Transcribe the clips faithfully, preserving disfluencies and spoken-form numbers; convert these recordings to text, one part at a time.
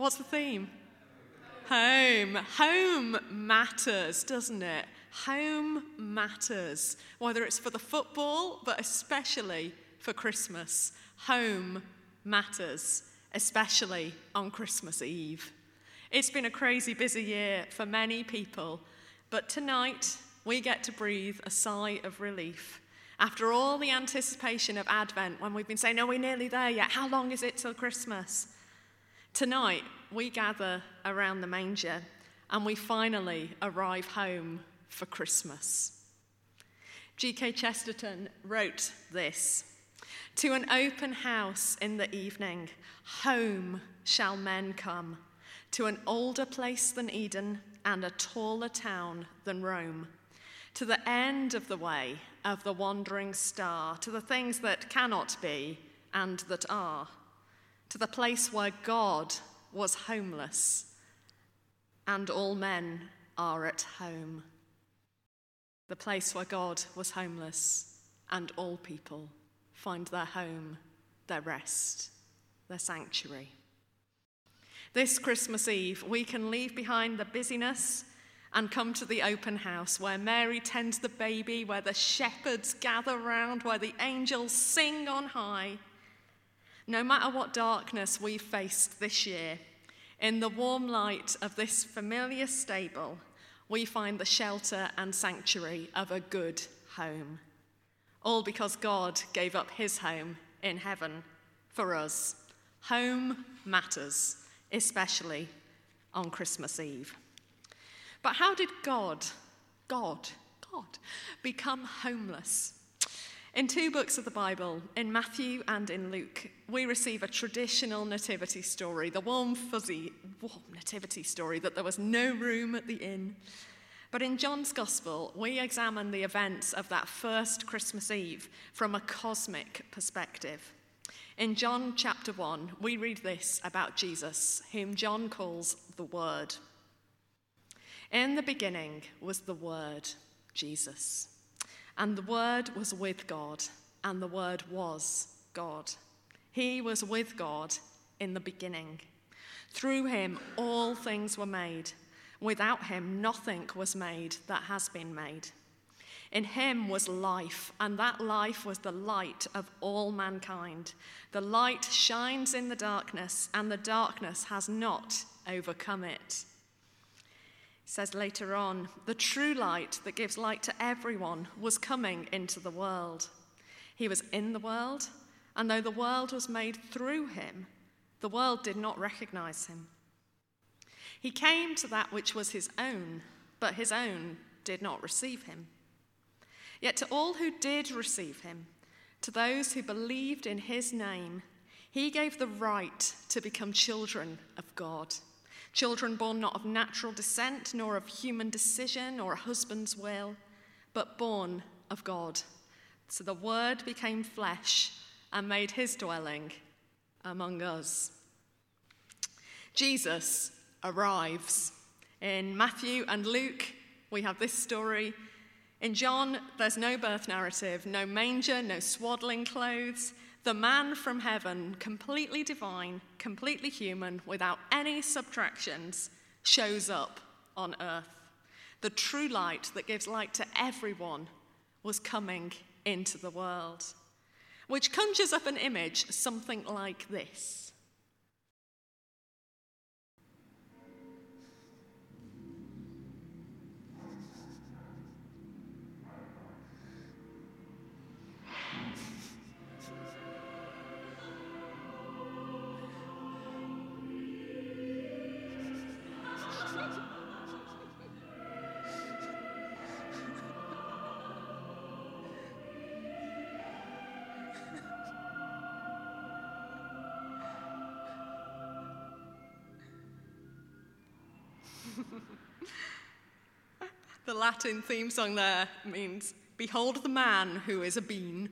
What's the theme? Home. Home matters, doesn't it? Home matters. Whether it's for the football, but especially for Christmas. Home matters, especially on Christmas Eve. It's been a crazy busy year for many people, but tonight we get to breathe a sigh of relief. After all the anticipation of Advent, when we've been saying, "No, we're nearly there yet. How long is it till Christmas?" Tonight, we gather around the manger and we finally arrive home for Christmas. G K Chesterton wrote this: "To an open house in the evening, home shall men come, to an older place than Eden and a taller town than Rome, to the end of the way of the wandering star, to the things that cannot be and that are, to the place where God was homeless and all men are at home." The place where God was homeless and all people find their home, their rest, their sanctuary. This Christmas Eve, we can leave behind the busyness and come to the open house where Mary tends the baby, where the shepherds gather round, where the angels sing on high. No matter what darkness we've faced this year, in the warm light of this familiar stable, we find the shelter and sanctuary of a good home. All because God gave up his home in heaven for us. Home matters, especially on Christmas Eve. But how did God, God, God, become homeless? In two books of the Bible, in Matthew and in Luke, we receive a traditional nativity story, the warm, fuzzy, warm nativity story that there was no room at the inn. But in John's Gospel, we examine the events of that first Christmas Eve from a cosmic perspective. In John chapter one, we read this about Jesus, whom John calls the Word. "In the beginning was the Word, Jesus. And the Word was with God, and the Word was God. He was with God in the beginning. Through him all things were made. Without him nothing was made that has been made. In him was life, and that life was the light of all mankind. The light shines in the darkness, and the darkness has not overcome it." It says later on, "The true light that gives light to everyone was coming into the world. He was in the world, and though the world was made through him, the world did not recognize him. He came to that which was his own, but his own did not receive him. Yet to all who did receive him, to those who believed in his name, he gave the right to become children of God. Children born not of natural descent, nor of human decision or a husband's will, but born of God. So the Word became flesh and made his dwelling among us." Jesus arrives. In Matthew and Luke, we have this story. In John, there's no birth narrative, no manger, no swaddling clothes. The man from heaven, completely divine, completely human, without any subtractions, shows up on earth. The true light that gives light to everyone was coming into the world, which conjures up an image, something like this. The Latin theme song there means, "Behold the man who is a bean."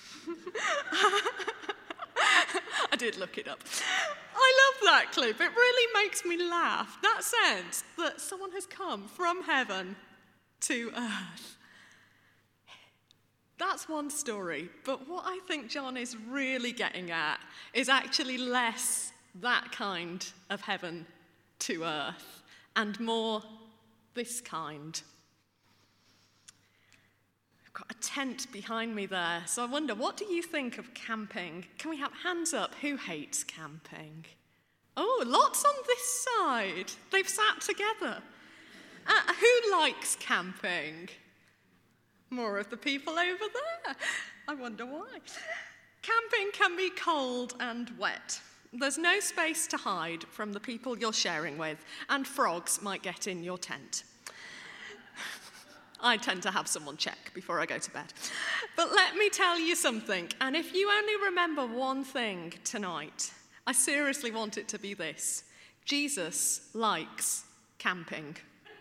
I did look it up. I love that clip. It really makes me laugh. That sense that someone has come from heaven to earth. That's one story, but what I think John is really getting at is actually less that kind of heaven to earth, and more this kind. I've got a tent behind me there, so I wonder, what do you think of camping? Can we have hands up? Who hates camping? Oh, lots on this side. They've sat together. Uh, who likes camping? More of the people over there. I wonder why. Camping can be cold and wet. There's no space to hide from the people you're sharing with, and frogs might get in your tent. I tend to have someone check before I go to bed. But let me tell you something, and if you only remember one thing tonight, I seriously want it to be this: Jesus likes camping.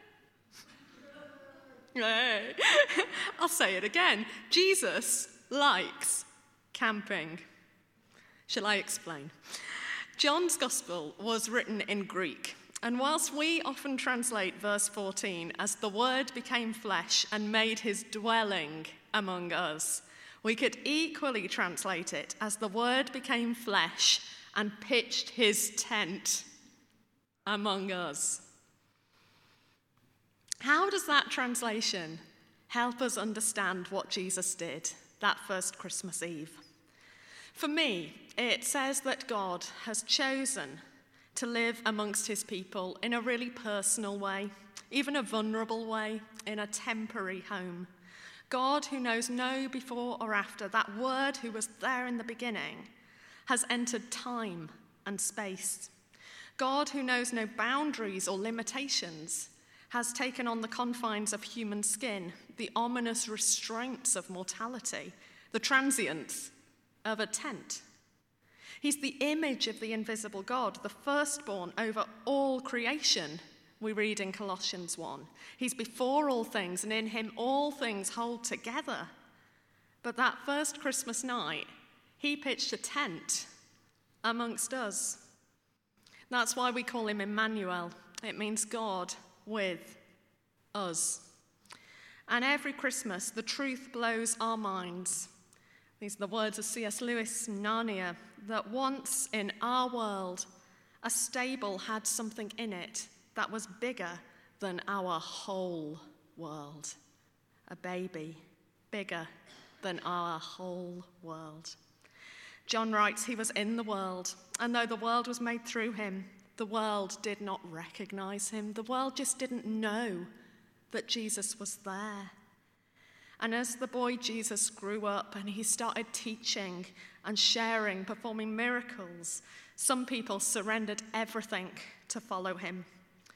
Hey. I'll say it again. Jesus likes camping. Shall I explain? John's Gospel was written in Greek, and whilst we often translate verse fourteen as the Word became flesh and made his dwelling among us, we could equally translate it as the Word became flesh and pitched his tent among us. How does that translation help us understand what Jesus did that first Christmas Eve? For me, it says that God has chosen to live amongst his people in a really personal way, even a vulnerable way, in a temporary home. God, who knows no before or after, that Word who was there in the beginning, has entered time and space. God, who knows no boundaries or limitations, has taken on the confines of human skin, the ominous restraints of mortality, the transience of a tent. He's the image of the invisible God, the firstborn over all creation, we read in Colossians one. He's before all things, and in him all things hold together. But that first Christmas night, he pitched a tent amongst us. That's why we call him Emmanuel. It means God with us. And every Christmas, the truth blows our minds. These are the words of C S Lewis in Narnia, that once in our world, a stable had something in it that was bigger than our whole world. A baby bigger than our whole world. John writes, he was in the world, and though the world was made through him, the world did not recognize him. The world just didn't know that Jesus was there. And as the boy Jesus grew up and he started teaching and sharing, performing miracles, some people surrendered everything to follow him.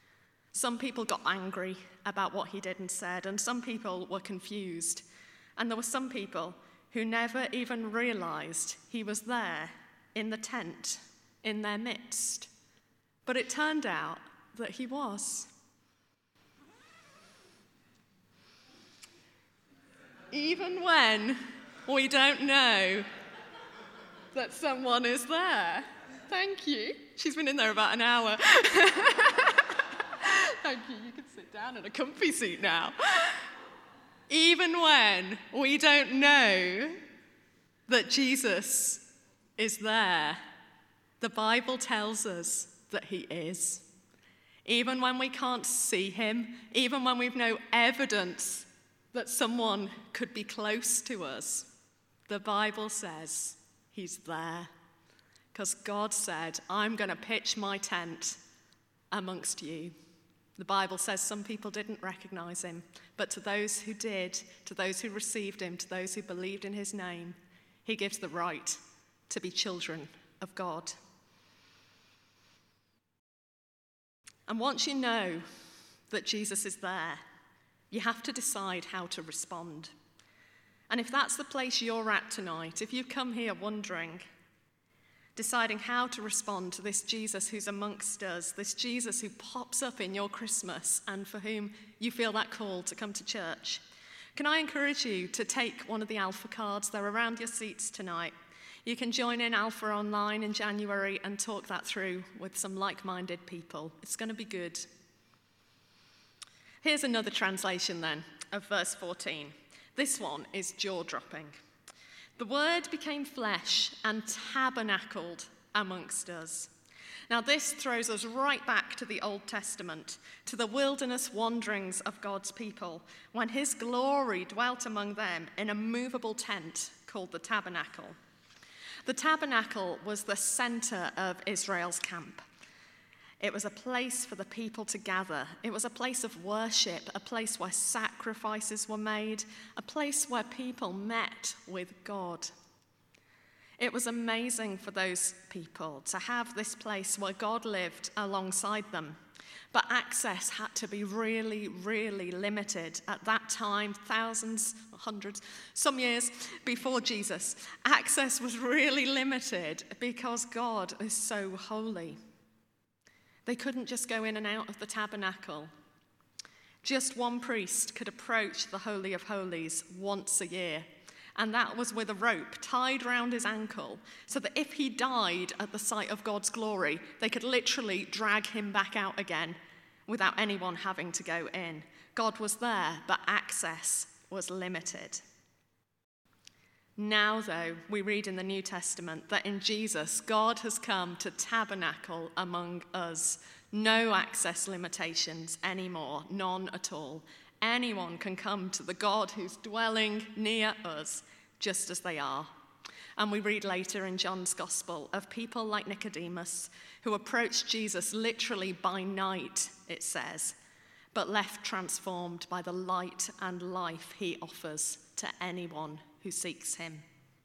Some people got angry about what he did and said, and some people were confused. And there were some people who never even realized he was there in the tent, in their midst. But it turned out that he was. Even when we don't know that someone is there. Thank you. She's been in there about an hour. Thank you. You can sit down in a comfy seat now. Even when we don't know that Jesus is there, the Bible tells us that he is. Even when we can't see him, even when we've no evidence that someone could be close to us, the Bible says he's there. Because God said, I'm going to pitch my tent amongst you. The Bible says some people didn't recognize him, but to those who did, to those who received him, to those who believed in his name, he gives the right to be children of God. And once you know that Jesus is there, you have to decide how to respond. And if that's the place you're at tonight, if you've come here wondering, deciding how to respond to this Jesus who's amongst us, this Jesus who pops up in your Christmas and for whom you feel that call to come to church, can I encourage you to take one of the Alpha cards? They're around your seats tonight. You can join in Alpha online in January and talk that through with some like-minded people. It's going to be good. Here's another translation then of verse fourteen. This one is jaw-dropping. The Word became flesh and tabernacled amongst us. Now, this throws us right back to the Old Testament, to the wilderness wanderings of God's people, when his glory dwelt among them in a movable tent called the tabernacle. The tabernacle was the center of Israel's camp. It was a place for the people to gather. It was a place of worship, a place where sacrifices were made, a place where people met with God. It was amazing for those people to have this place where God lived alongside them. But access had to be really, really limited. At that time, thousands, hundreds, some years before Jesus, access was really limited because God is so holy. They couldn't just go in and out of the tabernacle. Just one priest could approach the Holy of Holies once a year. And that was with a rope tied round his ankle, so that if he died at the sight of God's glory, they could literally drag him back out again without anyone having to go in. God was there, but access was limited. Now, though, we read in the New Testament that in Jesus, God has come to tabernacle among us. No access limitations anymore, none at all. Anyone can come to the God who's dwelling near us just as they are. And we read later in John's Gospel of people like Nicodemus who approached Jesus literally by night, it says, but left transformed by the light and life he offers to anyone who seeks him.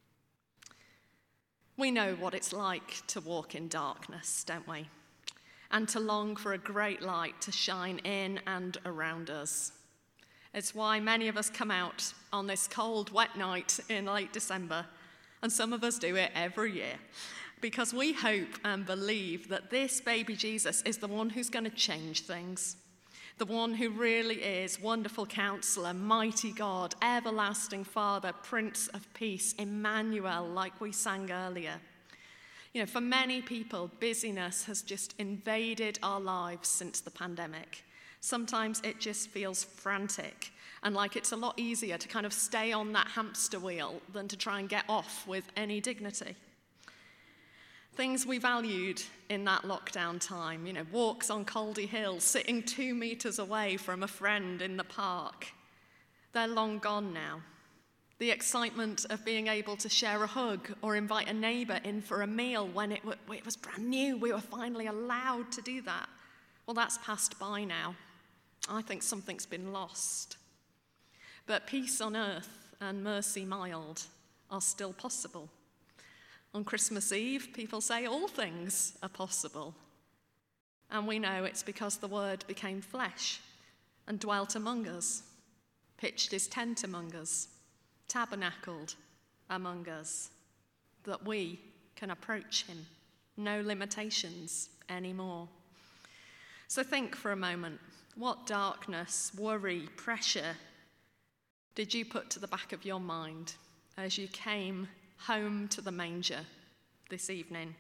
We know what it's like to walk in darkness, don't we? And to long for a great light to shine in and around us. It's why many of us come out on this cold, wet night in late December, and some of us do it every year, because we hope and believe that this baby Jesus is the one who's going to change things, the one who really is wonderful counselor, mighty God, everlasting Father, Prince of Peace, Emmanuel, like we sang earlier. You know, for many people, busyness has just invaded our lives since the pandemic. Sometimes it just feels frantic and like it's a lot easier to kind of stay on that hamster wheel than to try and get off with any dignity. Things we valued in that lockdown time, you know, walks on Caldy Hill, sitting two metres away from a friend in the park, they're long gone now. The excitement of being able to share a hug or invite a neighbour in for a meal when it, w- it was brand new, we were finally allowed to do that. Well, that's passed by now. I think something's been lost. But peace on earth and mercy mild are still possible. On Christmas Eve, people say all things are possible. And we know it's because the Word became flesh and dwelt among us, pitched his tent among us, tabernacled among us, that we can approach him. No limitations anymore. So think for a moment. What darkness, worry, pressure did you put to the back of your mind as you came home to the manger this evening?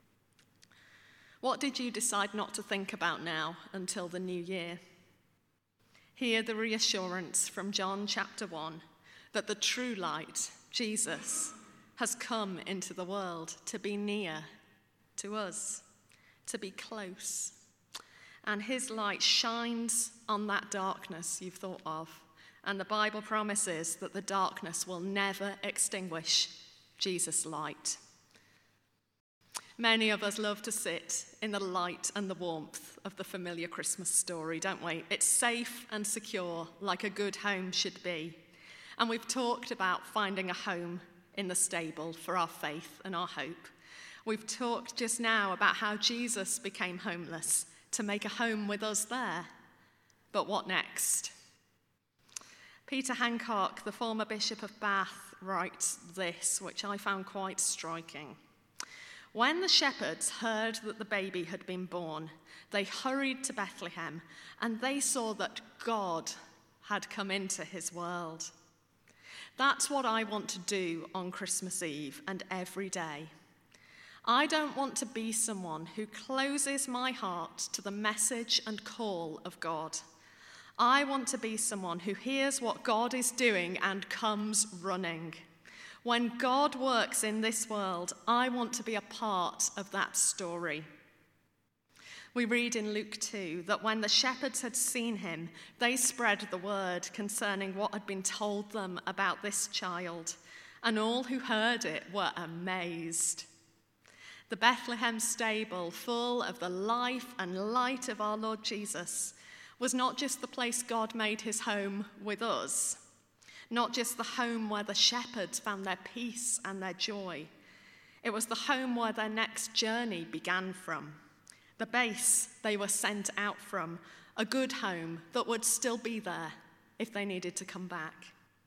What did you decide not to think about now until the new year? Hear the reassurance from John chapter one that the true light, Jesus, has come into the world to be near to us, to be close. And his light shines on that darkness you've thought of. And the Bible promises that the darkness will never extinguish Jesus' light. Many of us love to sit in the light and the warmth of the familiar Christmas story, don't we? It's safe and secure, like a good home should be. And we've talked about finding a home in the stable for our faith and our hope. We've talked just now about how Jesus became homeless to make a home with us there. But what next? Peter Hancock, the former Bishop of Bath, writes this, which I found quite striking. When the shepherds heard that the baby had been born, they hurried to Bethlehem, and they saw that God had come into his world. That's what I want to do on Christmas Eve and every day. I don't want to be someone who closes my heart to the message and call of God. I want to be someone who hears what God is doing and comes running. When God works in this world, I want to be a part of that story. We read in Luke two that when the shepherds had seen him, they spread the word concerning what had been told them about this child, and all who heard it were amazed. The Bethlehem stable, full of the life and light of our Lord Jesus, was not just the place God made his home with us, not just the home where the shepherds found their peace and their joy. It was the home where their next journey began from, the base they were sent out from, a good home that would still be there if they needed to come back.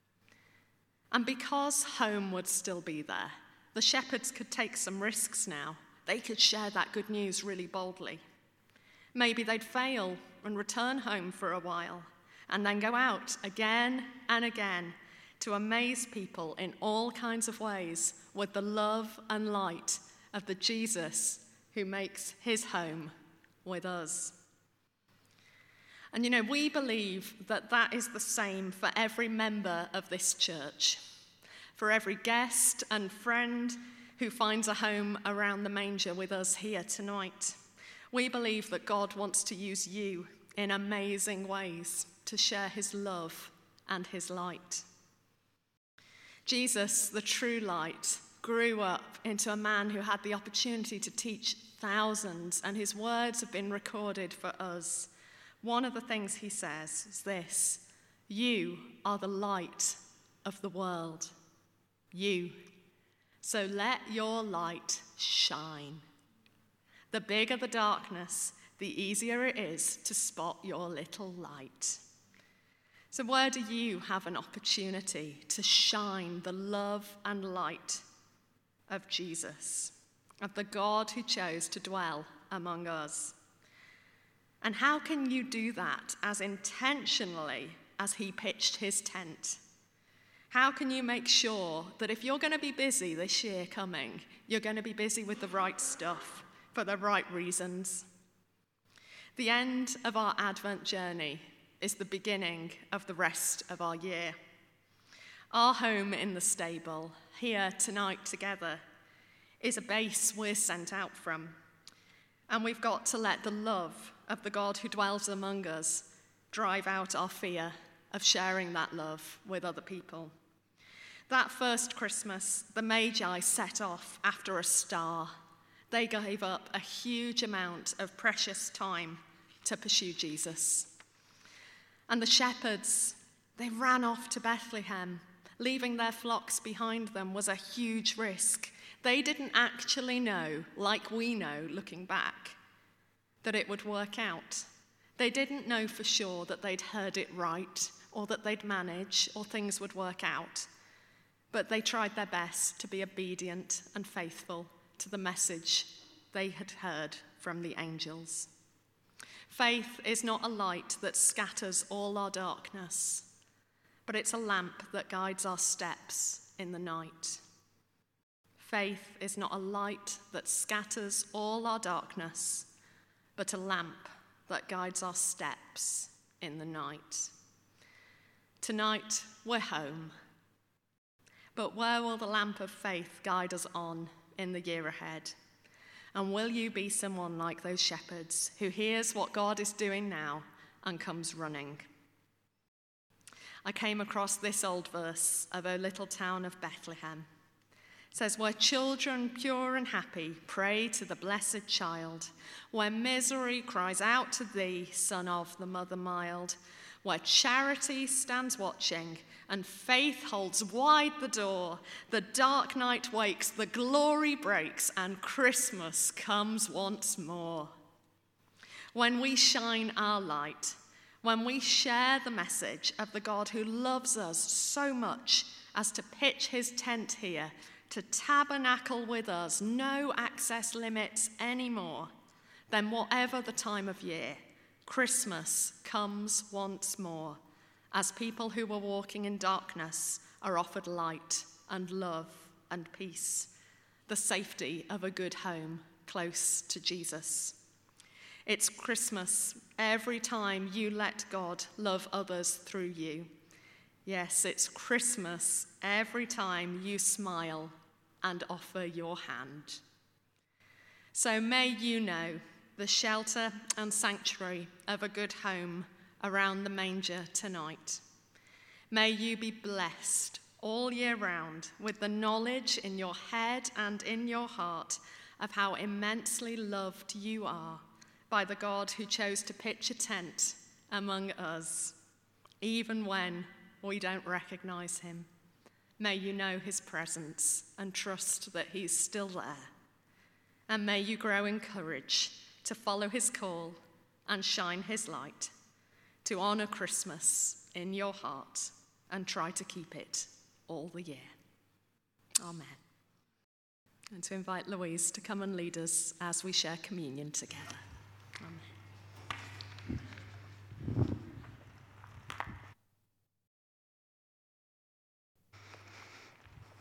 And because home would still be there, the shepherds could take some risks now. They could share that good news really boldly. Maybe they'd fail and return home for a while, and then go out again and again to amaze people in all kinds of ways with the love and light of the Jesus who makes his home with us. And you know, we believe that that is the same for every member of this church, for every guest and friend who finds a home around the manger with us here tonight. We believe that God wants to use you in amazing ways to share his love and his light. Jesus, the true light, grew up into a man who had the opportunity to teach thousands, and his words have been recorded for us. One of the things he says is this: you are the light of the world. You. So let your light shine. The bigger the darkness, the easier it is to spot your little light. So where do you have an opportunity to shine the love and light of Jesus, of the God who chose to dwell among us? And how can you do that as intentionally as he pitched his tent? How can you make sure that if you're going to be busy this year coming, you're going to be busy with the right stuff for the right reasons? The end of our Advent journey is the beginning of the rest of our year. Our home in the stable, here tonight together, is a base we're sent out from. And we've got to let the love of the God who dwells among us drive out our fear of sharing that love with other people. That first Christmas, the Magi set off after a star. They gave up a huge amount of precious time to pursue Jesus. And the shepherds, they ran off to Bethlehem. Leaving their flocks behind them was a huge risk. They didn't actually know, like we know looking back, that it would work out. They didn't know for sure that they'd heard it right, or that they'd manage, or things would work out. But they tried their best to be obedient and faithful to the message they had heard from the angels. Faith is not a light that scatters all our darkness, but it's a lamp that guides our steps in the night. Faith is not a light that scatters all our darkness, but a lamp that guides our steps in the night. Tonight, we're home. But where will the lamp of faith guide us on in the year ahead? And will you be someone like those shepherds who hears what God is doing now and comes running? I came across this old verse of O little town of Bethlehem. It says, where children pure and happy pray to the blessed child, where misery cries out to thee, son of the mother mild, where charity stands watching and faith holds wide the door, the dark night wakes, the glory breaks, and Christmas comes once more. When we shine our light, when we share the message of the God who loves us so much as to pitch his tent here, to tabernacle with us, no access limits anymore, then whatever the time of year, Christmas comes once more, as people who were walking in darkness are offered light and love and peace, the safety of a good home close to Jesus. It's Christmas every time you let God love others through you. Yes, it's Christmas every time you smile and offer your hand. So may you know the shelter and sanctuary of a good home around the manger tonight. May you be blessed all year round with the knowledge in your head and in your heart of how immensely loved you are by the God who chose to pitch a tent among us, even when we don't recognize him. May you know his presence and trust that he's still there. And may you grow in courage to follow his call and shine his light, to honor Christmas in your heart and try to keep it all the year. Amen. And to invite Louise to come and lead us as we share communion together.